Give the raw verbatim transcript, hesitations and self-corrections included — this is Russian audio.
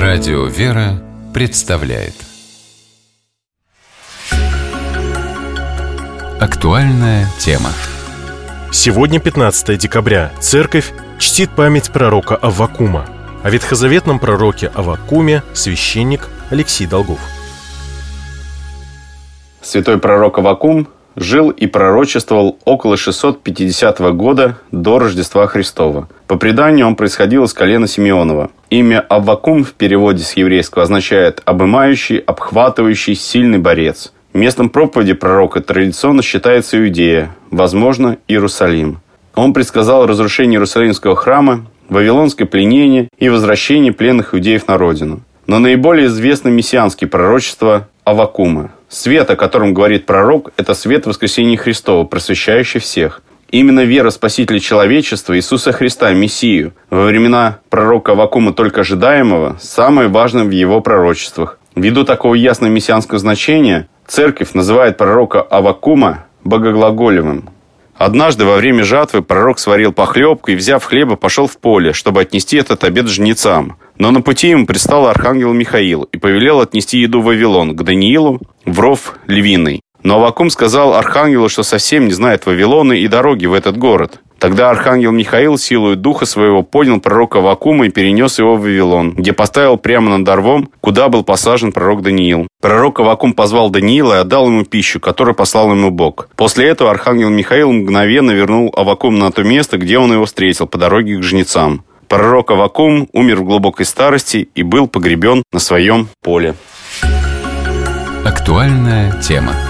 Радио «Вера» представляет актуальная тема. Сегодня, пятнадцатое декабря, Церковь чтит память пророка Аввакума. О ветхозаветном пророке Аввакуме священник Алексей Долгов. Святой пророк Аввакум жил и пророчествовал около шестьсот пятидесятого года до Рождества Христова. По преданию, он происходил из колена Симеонова. Имя Аввакум в переводе с еврейского означает «обымающий, обхватывающий, сильный борец». Местом проповеди пророка традиционно считается Иудея, возможно, Иерусалим. Он предсказал разрушение Иерусалимского храма, вавилонское пленение и возвращение пленных иудеев на родину. Но наиболее известны мессианские пророчества Аввакума. Свет, о котором говорит пророк, это свет воскресения Христова, просвещающий всех. Именно вера Спасителя человечества, Иисуса Христа, Мессию, во времена пророка Аввакума только ожидаемого, самое важное в его пророчествах. Ввиду такого ясного мессианского значения, Церковь называет пророка Аввакума богоглаголевым. Однажды во время жатвы пророк сварил похлебку и, взяв хлеба, пошел в поле, чтобы отнести этот обед жнецам. Но на пути ему предстал архангел Михаил и повелел отнести еду в Вавилон, к Даниилу, в ров львиный. Но Аввакум сказал архангелу, что совсем не знает Вавилона и дороги в этот город. Тогда архангел Михаил силою духа своего поднял пророка Аввакума и перенес его в Вавилон, где поставил прямо над рвом, куда был посажен пророк Даниил. Пророк Аввакум позвал Даниила и отдал ему пищу, которую послал ему Бог. После этого архангел Михаил мгновенно вернул Аввакума на то место, где он его встретил, по дороге к жнецам. Пророк Аввакум умер в глубокой старости и был погребен на своем поле. Актуальная тема.